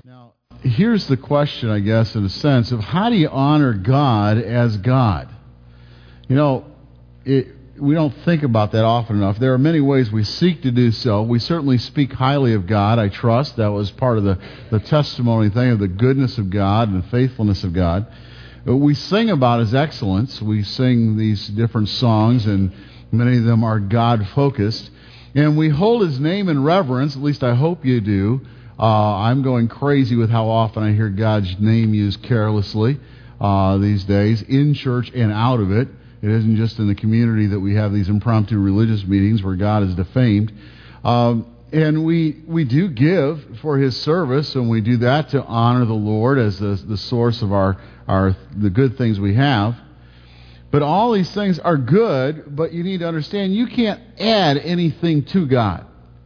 Now, here's the question, I guess, in a sense, of how do you honor God as God? You know, we don't think about that often enough. There are many ways we seek to do so. We certainly speak highly of God, I trust. That was part of the testimony thing of the goodness of God and the faithfulness of God. We sing about His excellence. We sing these different songs, and many of them are God-focused. And we hold His name in reverence, at least I hope you do. I'm going crazy with how often I hear God's name used carelessly these days, in church and out of it. It isn't just in the community that we have these impromptu religious meetings where God is defamed. And we do give for His service, and we do that to honor the Lord as the source of the good things we have. But all these things are good, but you need to understand you can't add anything to God.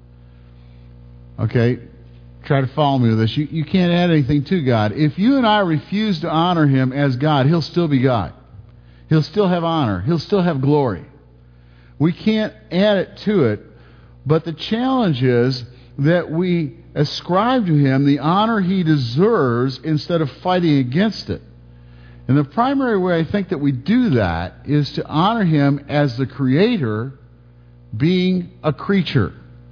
Okay? Try to follow me with this. You can't add anything to God. If you and I refuse to honor Him as God, He'll still be God. He'll still have honor. He'll still have glory. We can't add it to it, but the challenge is that we ascribe to Him the honor He deserves instead of fighting against it. And the primary way I think that we do that is to honor Him as the Creator, being a creature,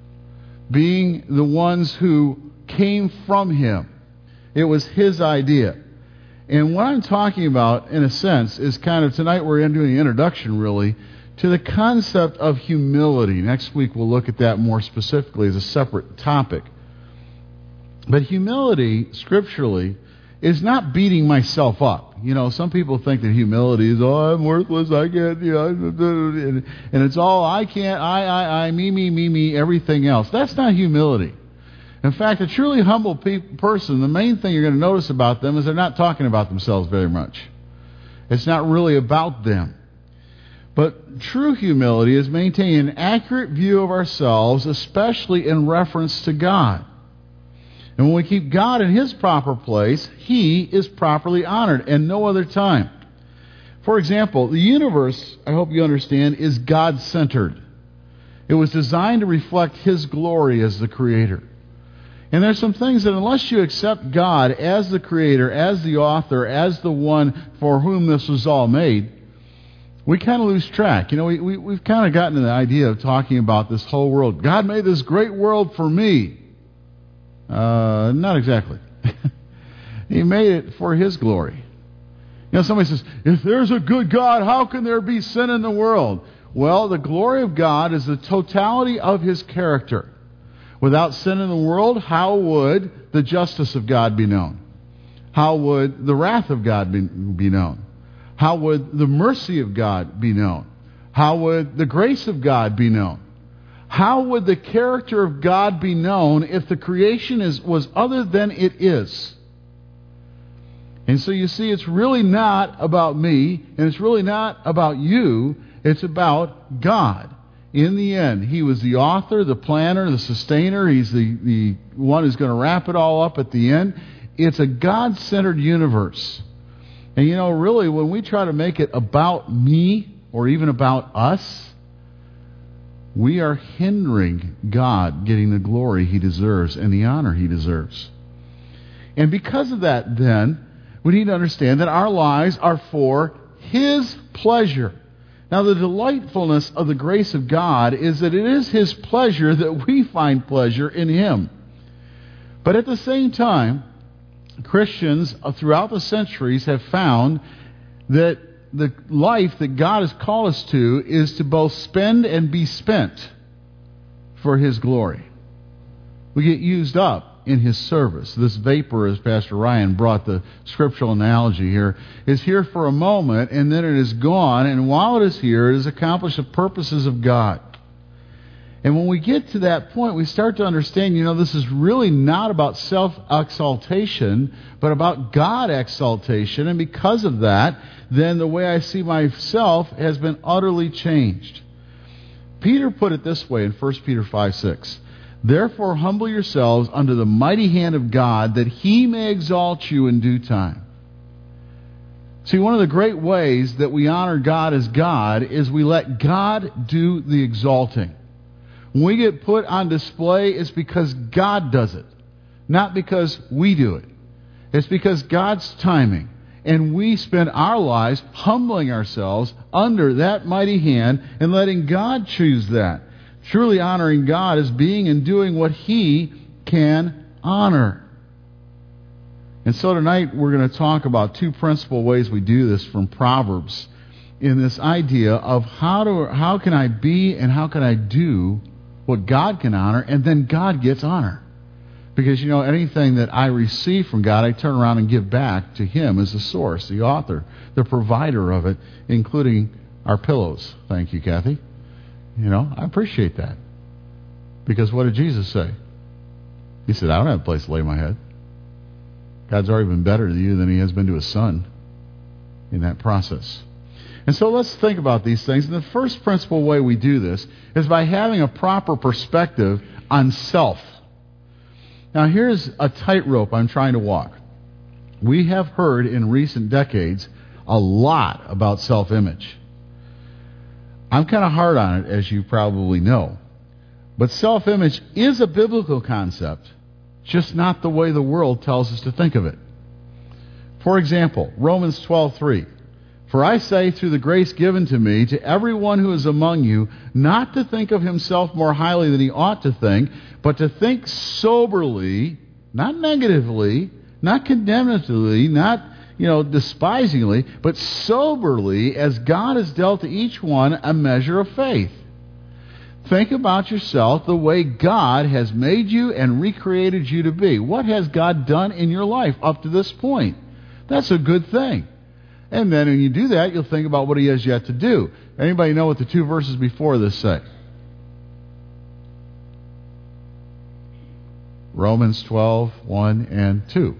being the ones who came from Him. It was His idea. And what I'm talking about, in a sense, is kind of, tonight we're doing the introduction, really, to the concept of humility. Next week we'll look at that more specifically as a separate topic. But humility, scripturally, is not beating myself up. You know, some people think that humility is, oh, I'm worthless, I can't, you know, and it's all, I can't, I, me, everything else. That's not humility. In fact, a truly humble person, the main thing you're going to notice about them is they're not talking about themselves very much. It's not really about them. But true humility is maintaining an accurate view of ourselves, especially in reference to God. And when we keep God in His proper place, He is properly honored, and no other time. For example, the universe, I hope you understand, is God-centered. It was designed to reflect His glory as the Creator. And there's some things that unless you accept God as the Creator, as the author, as the one for whom this was all made, we kind of lose track. You know, we've kind of gotten to the idea of talking about this whole world. God made this great world for me. Not exactly. He made it for His glory. You know, somebody says, if there's a good God, how can there be sin in the world? Well, the glory of God is the totality of His character. Without sin in the world, how would the justice of God be known? How would the wrath of God be known? How would the mercy of God be known? How would the grace of God be known? How would the character of God be known if the creation was other than it is? And so you see, it's really not about me, and it's really not about you. It's about God. In the end, He was the author, the planner, the sustainer. He's the one who's going to wrap it all up at the end. It's a God-centered universe. And you know, really, when we try to make it about me or even about us, we are hindering God getting the glory He deserves and the honor He deserves. And because of that, then, we need to understand that our lives are for His pleasure. Now, the delightfulness of the grace of God is that it is His pleasure that we find pleasure in Him. But at the same time, Christians throughout the centuries have found that the life that God has called us to is to both spend and be spent for His glory. We get used up in His service. This vapor, as Pastor Ryan brought the scriptural analogy here, is here for a moment and then it is gone, and while it is here, it has accomplished the purposes of God. And when we get to that point, we start to understand, you know, this is really not about self-exaltation, but about God-exaltation, and because of that, then the way I see myself has been utterly changed. Peter put it this way in 1 Peter 5:6. Therefore, humble yourselves under the mighty hand of God, that He may exalt you in due time. See, one of the great ways that we honor God as God is we let God do the exalting. When we get put on display, it's because God does it, not because we do it. It's because God's timing. And we spend our lives humbling ourselves under that mighty hand and letting God choose that. Truly honoring God is being and doing what He can honor. And so tonight we're going to talk about two principal ways we do this from Proverbs in this idea of how can I be and how can I do what God can honor, and then God gets honor. Because, anything that I receive from God, I turn around and give back to Him as the source, the author, the provider of it, including our pillows. Thank you, Kathy. I appreciate that. Because what did Jesus say? He said, I don't have a place to lay my head. God's already been better to you than He has been to His Son in that process. And so let's think about these things. And the first principal way we do this is by having a proper perspective on self. Now here's a tightrope I'm trying to walk. We have heard in recent decades a lot about self-image. I'm kind of hard on it, as you probably know. But self-image is a biblical concept, just not the way the world tells us to think of it. For example, Romans 12:3. For I say, through the grace given to me, to everyone who is among you, not to think of himself more highly than he ought to think, but to think soberly, not negatively, not condemnatively, not, despisingly, but soberly, as God has dealt to each one a measure of faith. Think about yourself the way God has made you and recreated you to be. What has God done in your life up to this point? That's a good thing. And then when you do that, you'll think about what He has yet to do. Anybody know what the two verses before this say? Romans 12:1 and 2.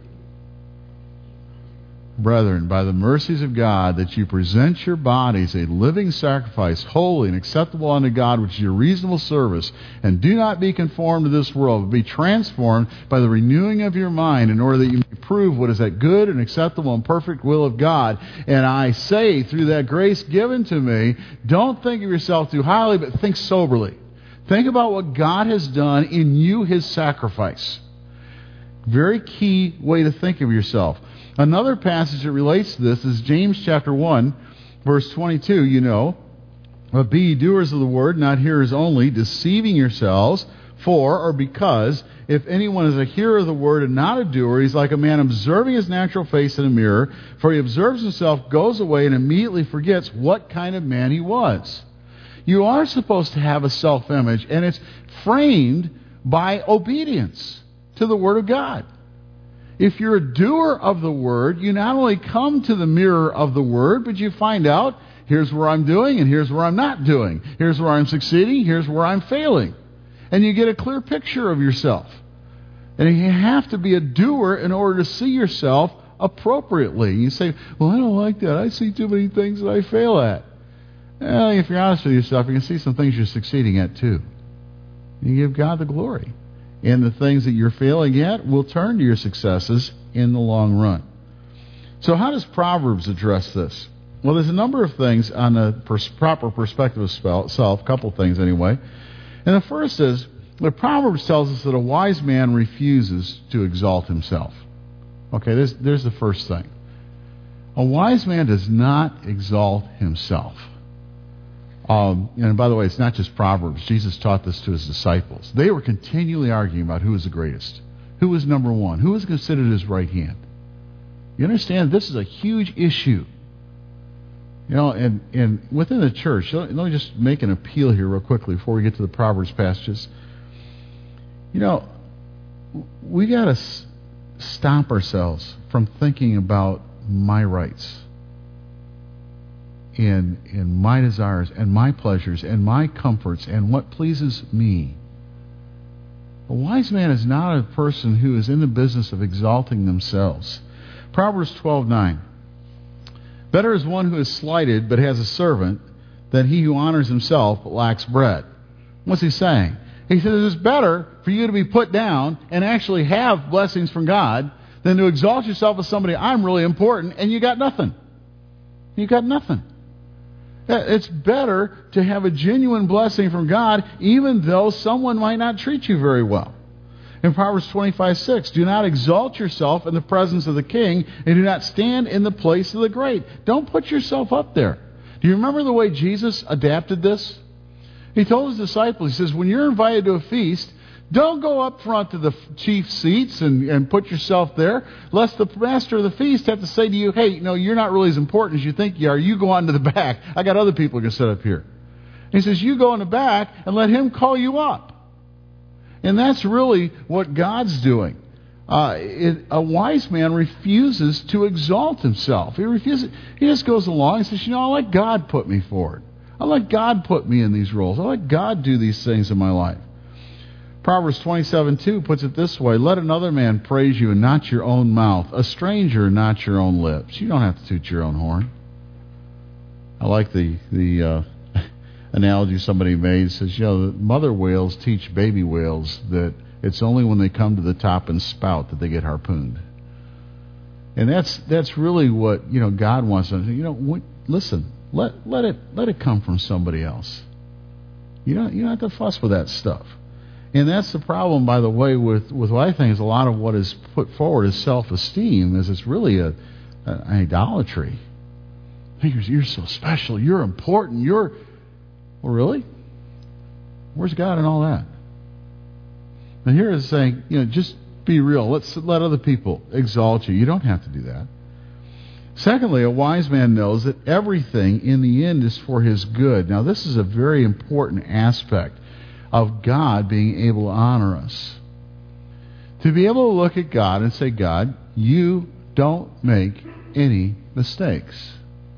Brethren, by the mercies of God, that you present your bodies a living sacrifice, holy and acceptable unto God, which is your reasonable service. And do not be conformed to this world, but be transformed by the renewing of your mind, in order that you may prove what is that good and acceptable and perfect will of God. And I say, through that grace given to me, don't think of yourself too highly, but think soberly. Think about what God has done in you, His sacrifice. Very key way to think of yourself. Another passage that relates to this is James chapter 1, verse 22, But be ye doers of the word, not hearers only, deceiving yourselves, or because, if anyone is a hearer of the word and not a doer, he's like a man observing his natural face in a mirror, for he observes himself, goes away, and immediately forgets what kind of man he was. You are supposed to have a self-image, and it's framed by obedience to the Word of God. If you're a doer of the Word, you not only come to the mirror of the Word, but you find out, here's where I'm doing and here's where I'm not doing. Here's where I'm succeeding, here's where I'm failing. And you get a clear picture of yourself. And you have to be a doer in order to see yourself appropriately. You say, well, I don't like that. I see too many things that I fail at. Well, if you're honest with yourself, you can see some things you're succeeding at too. You give God the glory. And the things that you're failing at will turn to your successes in the long run. So how does Proverbs address this? Well, there's a number of things on the proper perspective of self, a couple things anyway. And the first is, the Proverbs tells us that a wise man refuses to exalt himself. Okay, there's the first thing. A wise man does not exalt himself. And by the way, it's not just Proverbs. Jesus taught this to His disciples. They were continually arguing about who was the greatest, who was number one, who was considered His right hand. You understand, this is a huge issue. And within the church, let me just make an appeal here real quickly before we get to the Proverbs passages. We got to stop ourselves from thinking about my rights and my desires and my pleasures and my comforts and what pleases me. A wise man is not a person who is in the business of exalting themselves. Proverbs 12:9. Better is one who is slighted but has a servant than he who honors himself but lacks bread. What's he saying? He says it's better for you to be put down and actually have blessings from God than to exalt yourself as somebody, I'm really important, and you got nothing. You got nothing. It's better to have a genuine blessing from God even though someone might not treat you very well. In Proverbs 25:6, do not exalt yourself in the presence of the king, and do not stand in the place of the great. Don't put yourself up there. Do you remember the way Jesus adapted this? He told his disciples, he says, when you're invited to a feast, don't go up front to the chief seats and put yourself there, lest the master of the feast have to say to you, hey, no, you're not really as important as you think you are. You go on to the back. I got other people who can sit up here. He says, you go in the back and let him call you up. And that's really what God's doing. A wise man refuses to exalt himself. He refuses. He just goes along and says, I let God put me forward. I let God put me in these roles. I let God do these things in my life. Proverbs 27:2 puts it this way, let another man praise you and not your own mouth, a stranger not your own lips. You don't have to toot your own horn. I like the analogy somebody made. It says, mother whales teach baby whales that it's only when they come to the top and spout that they get harpooned. And that's really what God wants them to do. Listen, let it come from somebody else. You don't have to fuss with that stuff. And that's the problem, by the way, with what I think is a lot of what is put forward as self-esteem, is it's really an idolatry. You're so special. You're important. Well, really? Where's God in all that? And here is saying, just be real. Let other people exalt you. You don't have to do that. Secondly, a wise man knows that everything in the end is for his good. Now, this is a very important aspect of God being able to honor us. To be able to look at God and say, God, you don't make any mistakes.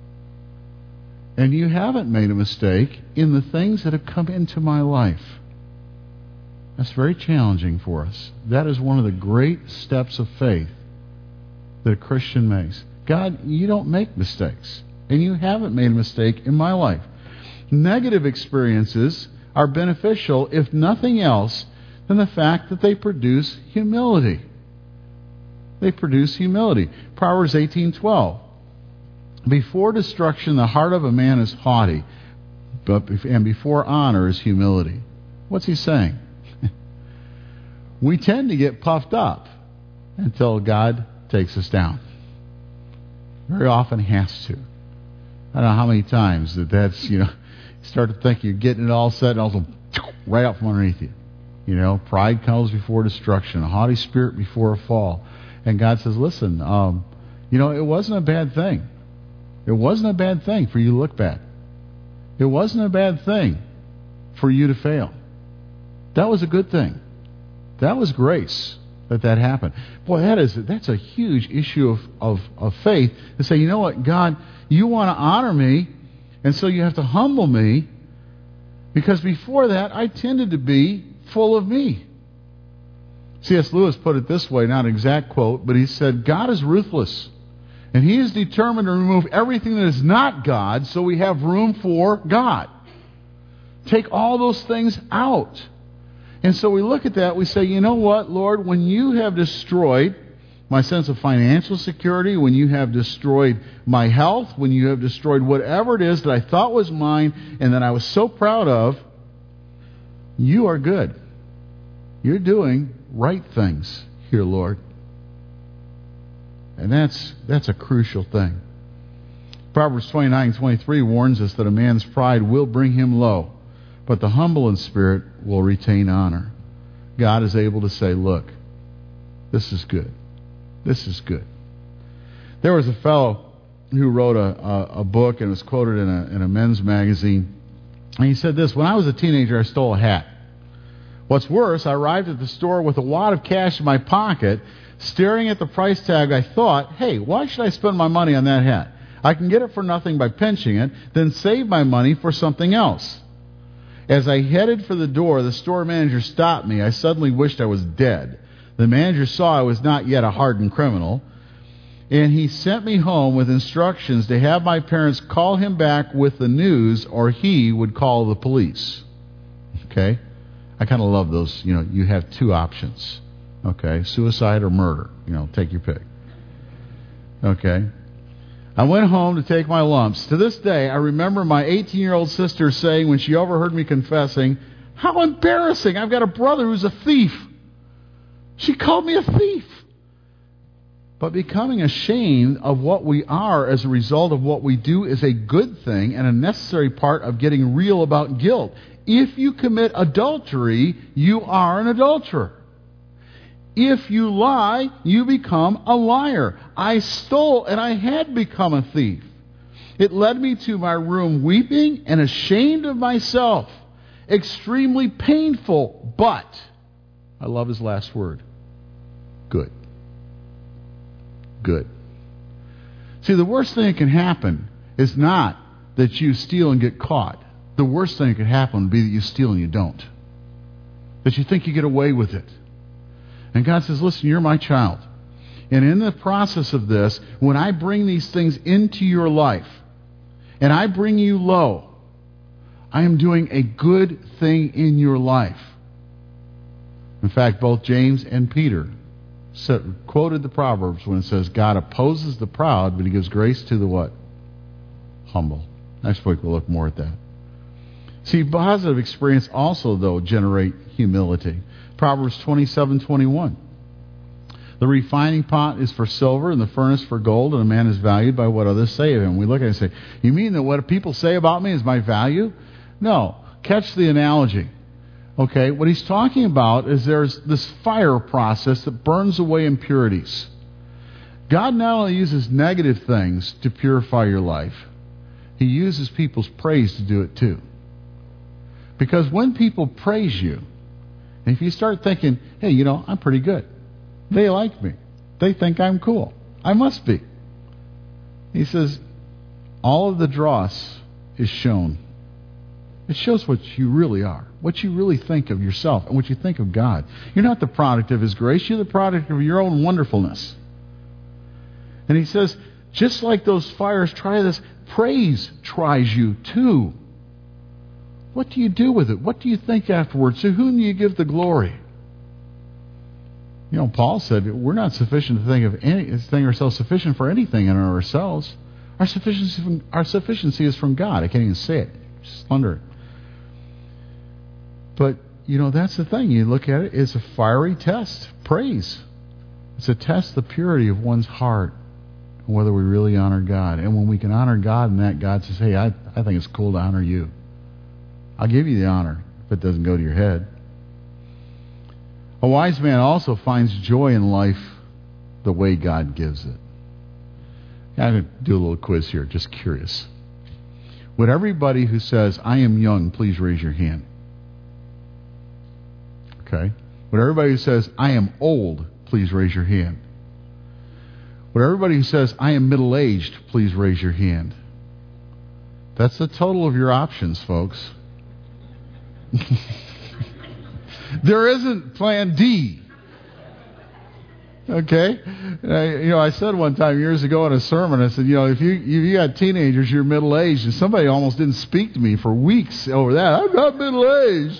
And you haven't made a mistake in the things that have come into my life. That's very challenging for us. That is one of the great steps of faith that a Christian makes. God, you don't make mistakes. And you haven't made a mistake in my life. Negative experiences are beneficial, if nothing else, than the fact that they produce humility. They produce humility. Proverbs 18:12. Before destruction, the heart of a man is haughty, and before honor is humility. What's he saying? We tend to get puffed up until God takes us down. Very often has to. I don't know how many times that's, you start to think you're getting it all set, and also right out from underneath you. Pride comes before destruction, a haughty spirit before a fall. And God says, listen, it wasn't a bad thing. It wasn't a bad thing for you to look bad. It wasn't a bad thing for you to fail. That was a good thing. That was grace that happened. Boy, that's a huge issue of faith, to say, you know what, God, you want to honor me, and so you have to humble me, because before that I tended to be full of me. C.S. Lewis put it this way, not an exact quote, but he said, God is ruthless, and he is determined to remove everything that is not God, so we have room for God. Take all those things out. And so we look at that, we say, you know what, Lord, when you have destroyed my sense of financial security, when you have destroyed my health, when you have destroyed whatever it is that I thought was mine and that I was so proud of, you are good. You're doing right things here, Lord. And that's a crucial thing. Proverbs 29:23 warns us that a man's pride will bring him low, but the humble in spirit will retain honor. God is able to say, look, this is good. This is good. There was a fellow who wrote a book, and it was quoted in a men's magazine. And he said this, when I was a teenager, I stole a hat. What's worse, I arrived at the store with a wad of cash in my pocket. Staring at the price tag, I thought, hey, why should I spend my money on that hat? I can get it for nothing by pinching it, then save my money for something else. As I headed for the door, the store manager stopped me. I suddenly wished I was dead. The manager saw I was not yet a hardened criminal, and he sent me home with instructions to have my parents call him back with the news, or he would call the police. Okay? I kind of love those. You have two options. Okay? Suicide or murder. Take your pick. Okay? I went home to take my lumps. To this day, I remember my 18-year-old sister saying when she overheard me confessing, how embarrassing, I've got a brother who's a thief. She called me a thief. But becoming ashamed of what we are as a result of what we do is a good thing and a necessary part of getting real about guilt. If you commit adultery, you are an adulterer. If you lie, you become a liar. I stole and I had become a thief. It led me to my room weeping and ashamed of myself. Extremely painful, but, I love his last word, good. Good. See, the worst thing that can happen is not that you steal and get caught. The worst thing that could happen would be that you steal and you don't. That you think you get away with it. And God says, listen, you're my child. And in the process of this, when I bring these things into your life, and I bring you low, I am doing a good thing in your life. In fact, both James and Peter quoted the Proverbs when it says, God opposes the proud, but he gives grace to the what? Humble. Next week we'll look more at that. See, positive experience also, though, generate humility. Proverbs 27:21. The refining pot is for silver and the furnace for gold, and a man is valued by what others say of him. We look at it and say, you mean that what people say about me is my value? No. Catch the analogy. Okay, what he's talking about is there's this fire process that burns away impurities. God not only uses negative things to purify your life, he uses people's praise to do it too. Because when people praise you, if you start thinking, hey, you know, I'm pretty good. They like me. They think I'm cool. I must be. He says, all of the dross is shown. It shows what you really are, what you really think of yourself, and what you think of God. You're not the product of his grace. You're the product of your own wonderfulness. And he says, just like those fires try this, praise tries you too. What do you do with it? What do you think afterwards? To whom do you give the glory? You know, Paul said we're not sufficient to think ourselves sufficient for anything in ourselves. Our sufficiency is from God. I can't even say it. Just wonder. But, you know, that's the thing. You look at it, it's a fiery test. Praise. It's a test of the purity of one's heart, whether we really honor God. And when we can honor God in that, God says, hey, I think it's cool to honor you. I'll give you the honor if it doesn't go to your head. A wise man also finds joy in life the way God gives it. I'm going to do a little quiz here, just curious. Would everybody who says, I am young, please raise your hand? Okay. Would everybody who says, I am old, please raise your hand? Would everybody who says, I am middle-aged, please raise your hand? That's the total of your options, folks. There isn't plan D. Okay? I said one time years ago in a sermon, I said, if you got teenagers, you're middle-aged, and somebody almost didn't speak to me for weeks over that. I'm not middle-aged.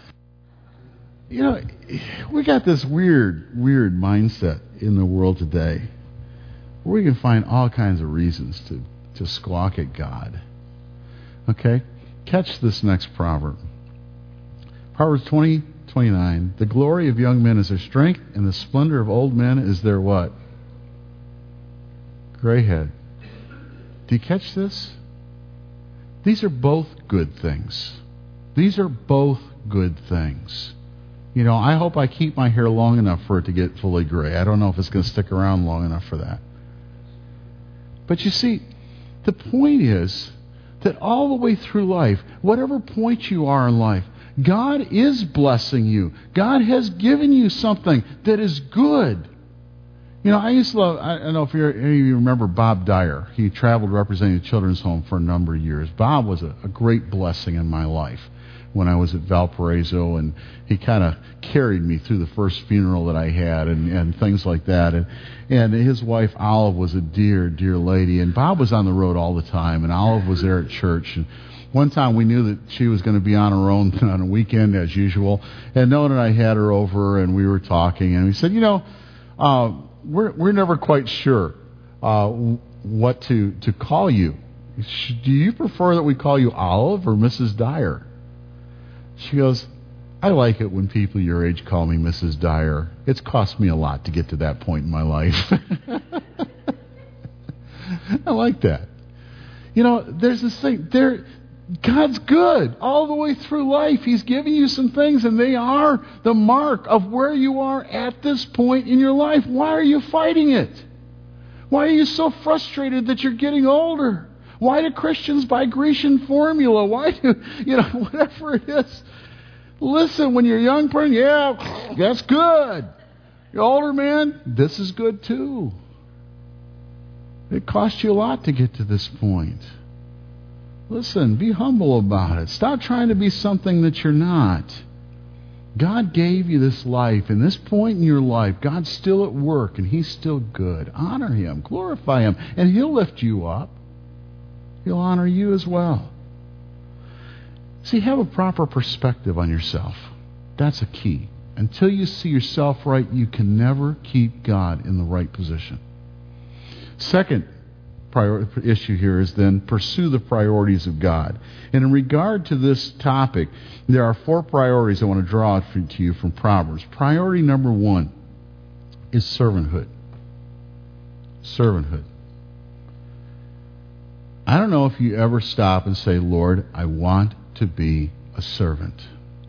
We got this weird mindset in the world today where we can find all kinds of reasons to squawk at God. Okay? Catch this next proverb. Proverbs 20:29. The glory of young men is their strength, and the splendor of old men is their what? Gray head. Do you catch this? These are both good things. These are both good things. I hope I keep my hair long enough for it to get fully gray. I don't know if it's going to stick around long enough for that. But you see, the point is that all the way through life, whatever point you are in life, God is blessing you. God has given you something that is good. I used to love, I don't know if any of you remember Bob Dyer. He traveled representing the Children's Home for a number of years. Bob was a great blessing in my life when I was at Valparaiso, and he kind of carried me through the first funeral that I had and things like that. And his wife, Olive, was a dear, dear lady. And Bob was on the road all the time, and Olive was there at church. And one time we knew that she was going to be on her own on a weekend as usual. And Noah and I had her over, and we were talking, and we said, we're never quite sure what to call you. Do you prefer that we call you Olive or Mrs. Dyer? She goes, I like it when people your age call me Mrs. Dyer. It's cost me a lot to get to that point in my life. I like that. You know, there's this thing. God's good all the way through life. He's giving you some things, and they are the mark of where you are at this point in your life. Why are you fighting it? Why are you so frustrated that you're getting older? Why do Christians buy Grecian formula? Why do, whatever it is? Listen, when you're a young person, yeah, that's good. You're older, man, this is good too. It cost you a lot to get to this point. Listen, be humble about it. Stop trying to be something that you're not. God gave you this life, and this point in your life, God's still at work, and He's still good. Honor Him, glorify Him, and He'll lift you up. He'll honor you as well. See, have a proper perspective on yourself. That's a key. Until you see yourself right, you can never keep God in the right position. Second issue here is then pursue the priorities of God. And in regard to this topic, there are 4 priorities I want to draw out to you from Proverbs. Priority number 1 is servanthood. Servanthood. I don't know if you ever stop and say, Lord, I want to be a servant.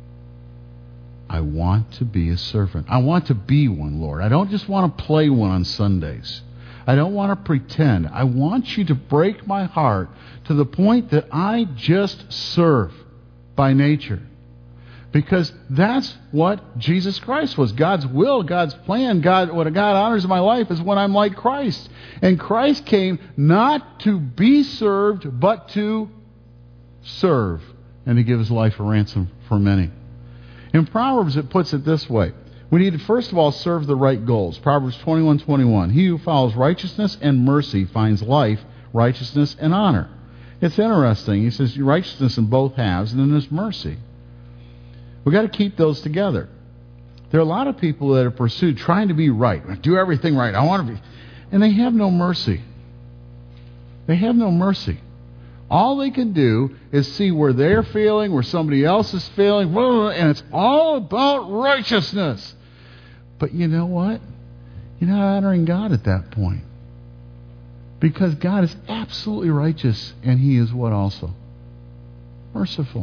I want to be a servant. I want to be one, Lord. I don't just want to play one on Sundays. I don't want to pretend. I want you to break my heart to the point that I just serve by nature. Because that's what Jesus Christ was. God's will, God's plan, what God honors in my life is when I'm like Christ. And Christ came not to be served, but to serve and to give His life a ransom for many. In Proverbs, it puts it this way. We need to, first of all, serve the right goals. Proverbs 21:21. He who follows righteousness and mercy finds life, righteousness, and honor. It's interesting. He says righteousness in both halves, and then there's mercy. We've got to keep those together. There are a lot of people that are pursued trying to be right. Do everything right. I want to be. And they have no mercy. They have no mercy. All they can do is see where they're failing, where somebody else is failing, and it's all about righteousness. But you know what? You're not honoring God at that point. Because God is absolutely righteous, and He is what also? Merciful.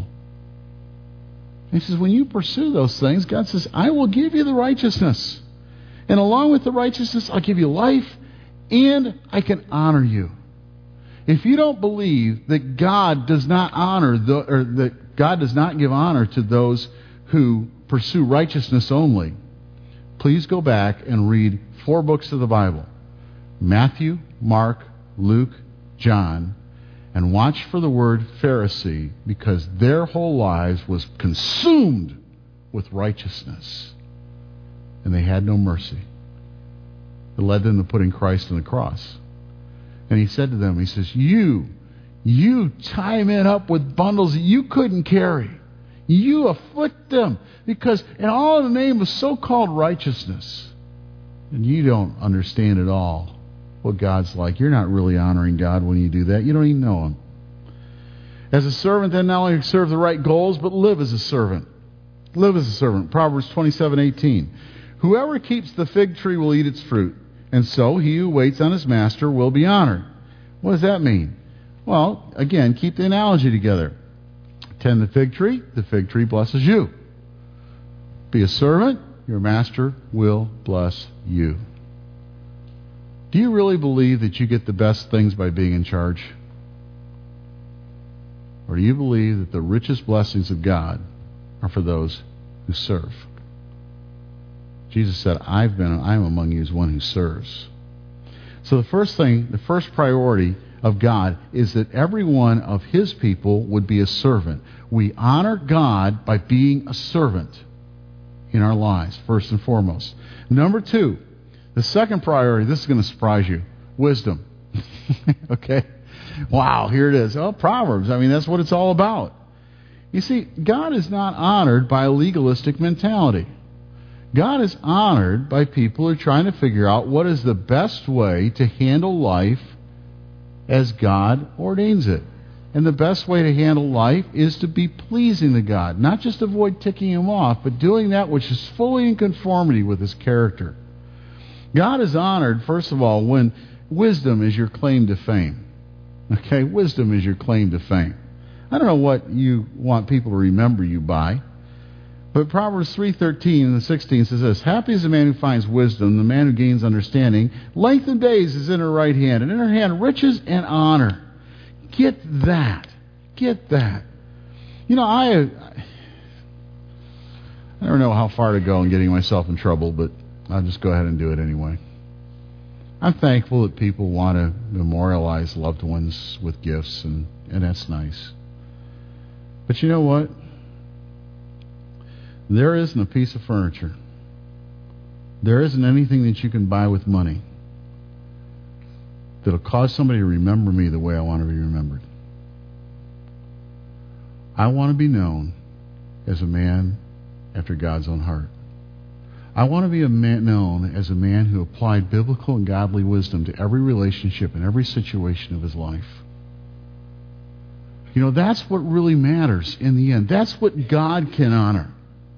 He says, when you pursue those things, God says, I will give you the righteousness. And along with the righteousness, I'll give you life, and I can honor you. If you don't believe that God does not that God does not give honor to those who pursue righteousness only, please go back and read 4 books of the Bible. Matthew, Mark, Luke, John, and watch for the word Pharisee, because their whole lives was consumed with righteousness. And they had no mercy. It led them to putting Christ on the cross. And He said to them, He says, you tie men up with bundles that you couldn't carry. You afflict them because in all in the name of so-called righteousness. And you don't understand at all what God's like. You're not really honoring God when you do that. You don't even know Him. As a servant, then not only serve the right goals, but live as a servant. Live as a servant. Proverbs 27:18. Whoever keeps the fig tree will eat its fruit, and so he who waits on his master will be honored. What does that mean? Well, again, keep the analogy together. Tend the fig tree blesses you. Be a servant, your master will bless you. Do you really believe that you get the best things by being in charge? Or do you believe that the richest blessings of God are for those who serve? Jesus said, I am among you as one who serves. So the first priority of God is that every one of His people would be a servant. We honor God by being a servant in our lives, first and foremost. Number 2, the second priority, this is going to surprise you, wisdom. Okay? Wow, here it is. Oh, Proverbs. I mean, that's what it's all about. You see, God is not honored by a legalistic mentality. God is honored by people who are trying to figure out what is the best way to handle life as God ordains it. And the best way to handle life is to be pleasing to God. Not just avoid ticking Him off, but doing that which is fully in conformity with His character. God is honored, first of all, when wisdom is your claim to fame. Okay, wisdom is your claim to fame. I don't know what you want people to remember you by, but Proverbs 3:13 and 16 says this: Happy is the man who finds wisdom, the man who gains understanding. Length of days is in her right hand, and in her hand riches and honor. Get that. Get that. You know, I don't know how far to go in getting myself in trouble, but I'll just go ahead and do it anyway. I'm thankful that people want to memorialize loved ones with gifts, and that's nice. But you know what? There isn't a piece of furniture. There isn't anything that you can buy with money that'll cause somebody to remember me the way I want to be remembered. I want to be known as a man after God's own heart. I want to be known as a man who applied biblical and godly wisdom to every relationship and every situation of his life. You know, that's what really matters in the end. That's what God can honor.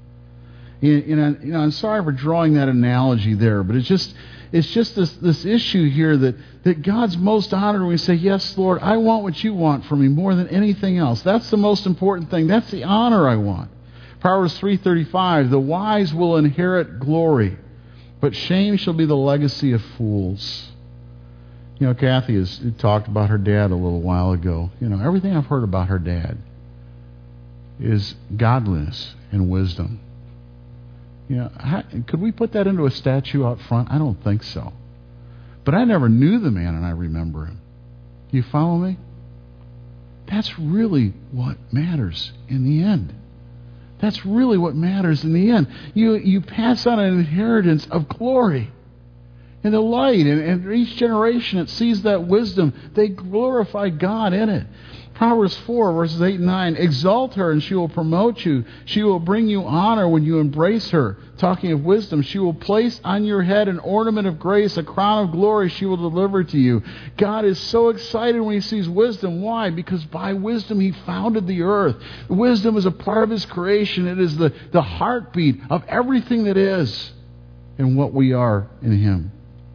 I'm sorry for drawing that analogy there, but it's just this issue here that God's most honored when we say, yes, Lord, I want what you want from me more than anything else. That's the most important thing. That's the honor I want. Proverbs 3:35, the wise will inherit glory, but shame shall be the legacy of fools. You know, Kathy has talked about her dad a little while ago. You know, everything I've heard about her dad is godliness and wisdom. You know, could we put that into a statue out front? I don't think so. But I never knew the man, and I remember him. Do you follow me? That's really what matters in the end. That's really what matters in the end. You pass on an inheritance of glory and the light, and each generation that sees that wisdom, they glorify God in it. Proverbs 4, verses 8 and 9, exalt her and she will promote you. She will bring you honor when you embrace her. Talking of wisdom, she will place on your head an ornament of grace, a crown of glory she will deliver to you. God is so excited when He sees wisdom. Why? Because by wisdom He founded the earth. Wisdom is a part of His creation. It is the heartbeat of everything that is and what we are in Him.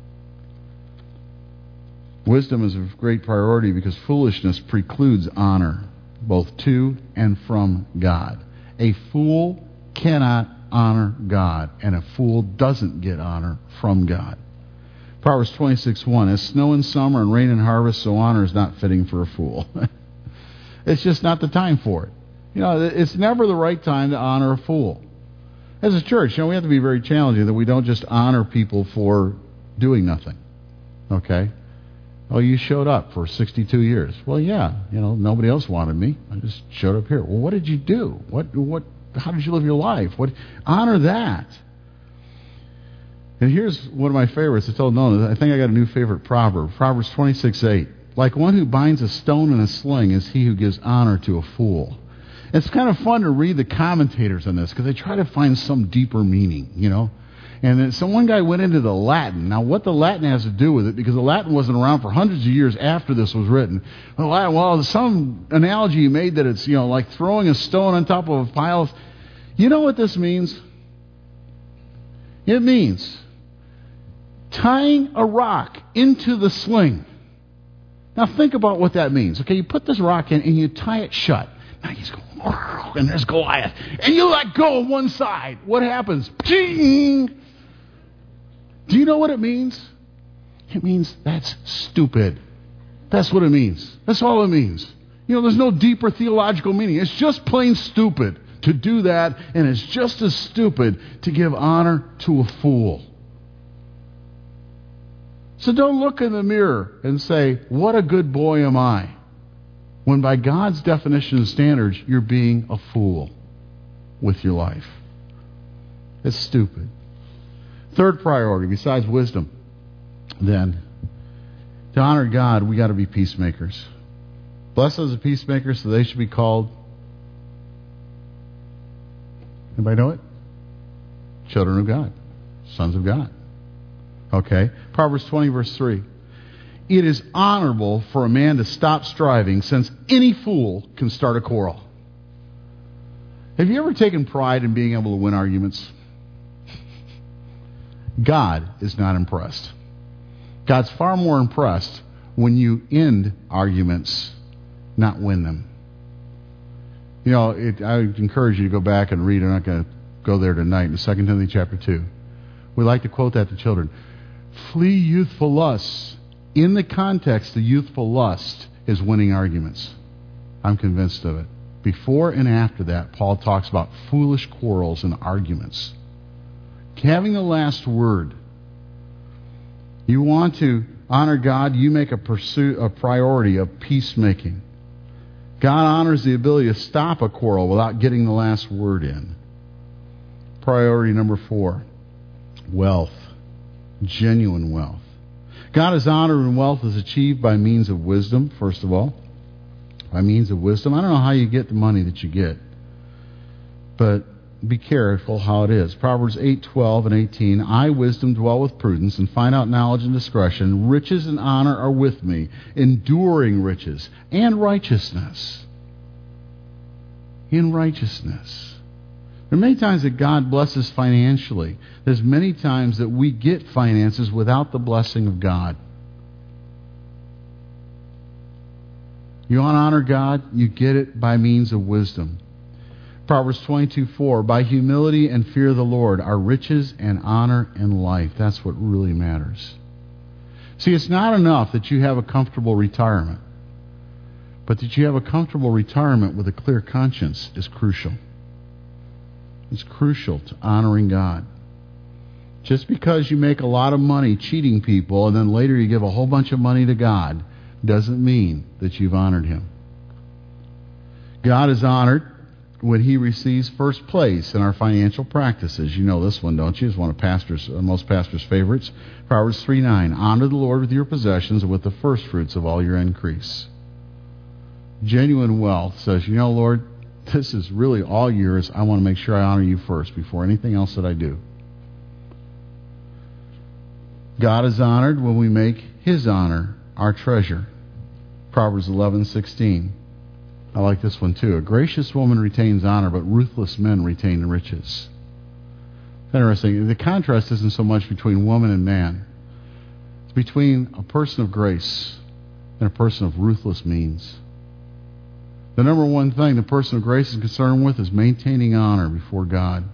Wisdom is of great priority because foolishness precludes honor, both to and from God. A fool cannot honor God, and a fool doesn't get honor from God. Proverbs 26:1, as snow in summer and rain in harvest, so honor is not fitting for a fool. It's just not the time for it. You know, it's never the right time to honor a fool. As a church, you know, we have to be very challenging that we don't just honor people for doing nothing. Okay? Oh, you showed up for 62 years. Well, yeah, you know, nobody else wanted me. I just showed up here. Well, what did you do? How did you live your life? Honor that. And here's one of my favorites. I told Nona, I think I got a new favorite proverb. Proverbs 26:8. Like one who binds a stone in a sling is he who gives honor to a fool. It's kind of fun to read the commentators on this because they try to find some deeper meaning, you know. And then one guy went into the Latin. Now, what the Latin has to do with it, because the Latin wasn't around for hundreds of years after this was written. Well, some analogy he made that it's, you know, like throwing a stone on top of a pile. You know what this means? It means tying a rock into the sling. Now, think about what that means. Okay, you put this rock in and you tie it shut. Now he's going, and there's Goliath. And you let go of one side. What happens? Ching! Do you know what it means? It means that's stupid. That's what it means. That's all it means. You know, there's no deeper theological meaning. It's just plain stupid to do that, and it's just as stupid to give honor to a fool. So don't look in the mirror and say, what a good boy am I, when by God's definition and standards, you're being a fool with your life. It's stupid. Third priority, besides wisdom, then, to honor God, we got to be peacemakers. Blessed are the peacemakers, so they should be called. Anybody know it? Children of God. Sons of God. Okay. Proverbs 20, verse 3. It is honorable for a man to stop striving, since any fool can start a quarrel. Have you ever taken pride in being able to win arguments? God is not impressed. God's far more impressed when you end arguments, not win them. You know, I encourage you to go back and read. I'm not going to go there tonight. In 2 Timothy chapter 2. We like to quote that to children. Flee youthful lusts. In the context, the youthful lust is winning arguments. I'm convinced of it. Before and after that, Paul talks about foolish quarrels and arguments. Having the last word. You want to honor God, you make a priority of peacemaking. God honors the ability to stop a quarrel without getting the last word in. Priority number 4, wealth. Genuine wealth. God is honored when wealth is achieved by means of wisdom, first of all. By means of wisdom. I don't know how you get the money that you get, but be careful how it is. Proverbs 8:12 and 18. I, wisdom, dwell with prudence and find out knowledge and discretion. Riches and honor are with me, enduring riches and righteousness. In righteousness. There are many times that God blesses financially. There's many times that we get finances without the blessing of God. You want to honor God? You get it by means of wisdom. Proverbs 22:4, by humility and fear of the Lord are riches and honor and life. That's what really matters. See, it's not enough that you have a comfortable retirement, but that you have a comfortable retirement with a clear conscience is crucial. It's crucial to honoring God. Just because you make a lot of money cheating people and then later you give a whole bunch of money to God doesn't mean that you've honored Him. God is honored when He receives first place in our financial practices. You know this one, don't you? It's one of most pastors' favorites. Proverbs 3:9. Honor the Lord with your possessions and with the first fruits of all your increase. Genuine wealth says, you know, Lord, this is really all yours. I want to make sure I honor you first before anything else that I do. God is honored when we make His honor our treasure. Proverbs 11:16. I like this one too. A gracious woman retains honor, but ruthless men retain riches. Interesting. The contrast isn't so much between woman and man. It's between a person of grace and a person of ruthless means. The number one thing the person of grace is concerned with is maintaining honor before God.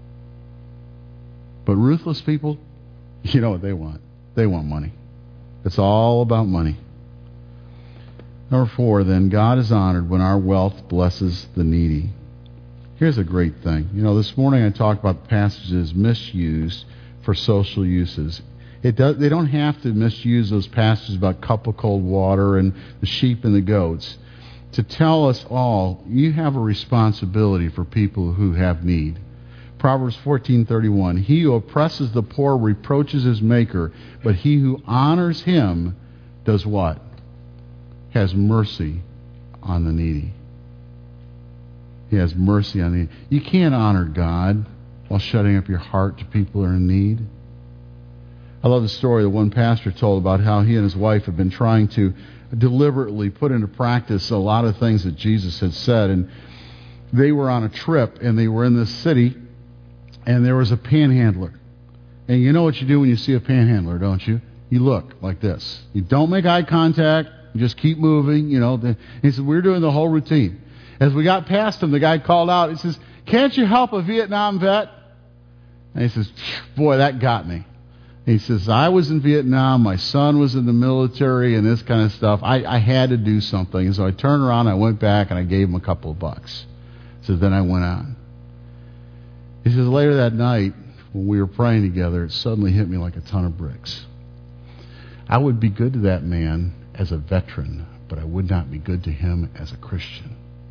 But ruthless people, you know what they want. They want money. It's all about money. Number 4, then, God is honored when our wealth blesses the needy. Here's a great thing. You know, this morning I talked about passages misused for social uses. They don't have to misuse those passages about cup of cold water and the sheep and the goats to tell us all you have a responsibility for people who have need. Proverbs 14:31. He who oppresses the poor reproaches his maker, but he who honors him does what? Has mercy on the needy. He has mercy on the needy. You can't honor God while shutting up your heart to people who are in need. I love the story that one pastor told about how he and his wife had been trying to deliberately put into practice a lot of things that Jesus had said. And they were on a trip, and they were in this city, and there was a panhandler. And you know what you do when you see a panhandler, don't you? You look like this. You don't make eye contact. You just keep moving. You know. He said, we're doing the whole routine. As we got past him, the guy called out. He says, can't you help a Vietnam vet? And he says, boy, that got me. He says, I was in Vietnam. My son was in the military and this kind of stuff. I had to do something. And so I turned around, I went back, and I gave him a couple of bucks. So then I went on. He says, later that night, when we were praying together, it suddenly hit me like a ton of bricks. I would be good to that man as a veteran, but I would not be good to him as a Christian.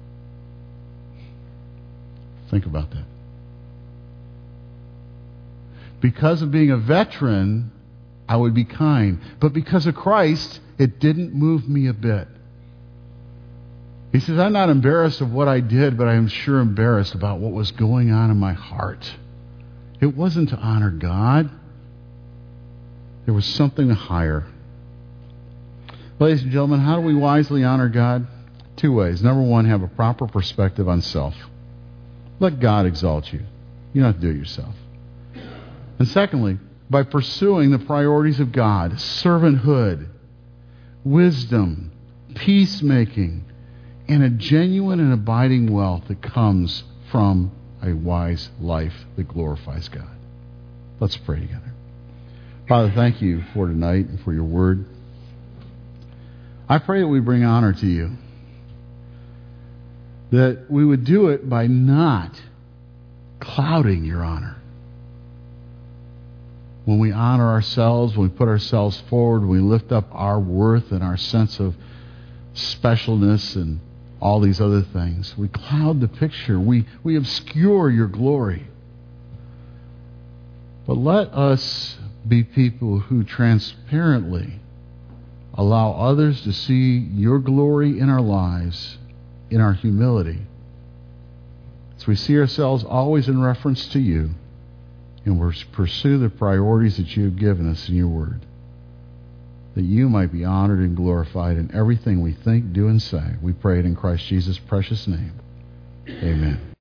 Think about that. Because of being a veteran, I would be kind. But because of Christ, it didn't move me a bit. He says, I'm not embarrassed of what I did, but I am sure embarrassed about what was going on in my heart. It wasn't to honor God. There was something higher. Ladies and gentlemen, how do we wisely honor God? 2 ways. Number 1, have a proper perspective on self. Let God exalt you. You don't have to do it yourself. And secondly, by pursuing the priorities of God, servanthood, wisdom, peacemaking, and a genuine and abiding wealth that comes from a wise life that glorifies God. Let's pray together. Father, thank you for tonight and for your word. I pray that we bring honor to you, that we would do it by not clouding your honor. When we honor ourselves, when we put ourselves forward, when we lift up our worth and our sense of specialness and all these other things, we cloud the picture. We obscure your glory. But let us be people who transparently allow others to see your glory in our lives, in our humility, as we see ourselves always in reference to you, and we pursue the priorities that you have given us in your word, that you might be honored and glorified in everything we think, do, and say. We pray it in Christ Jesus' precious name. Amen.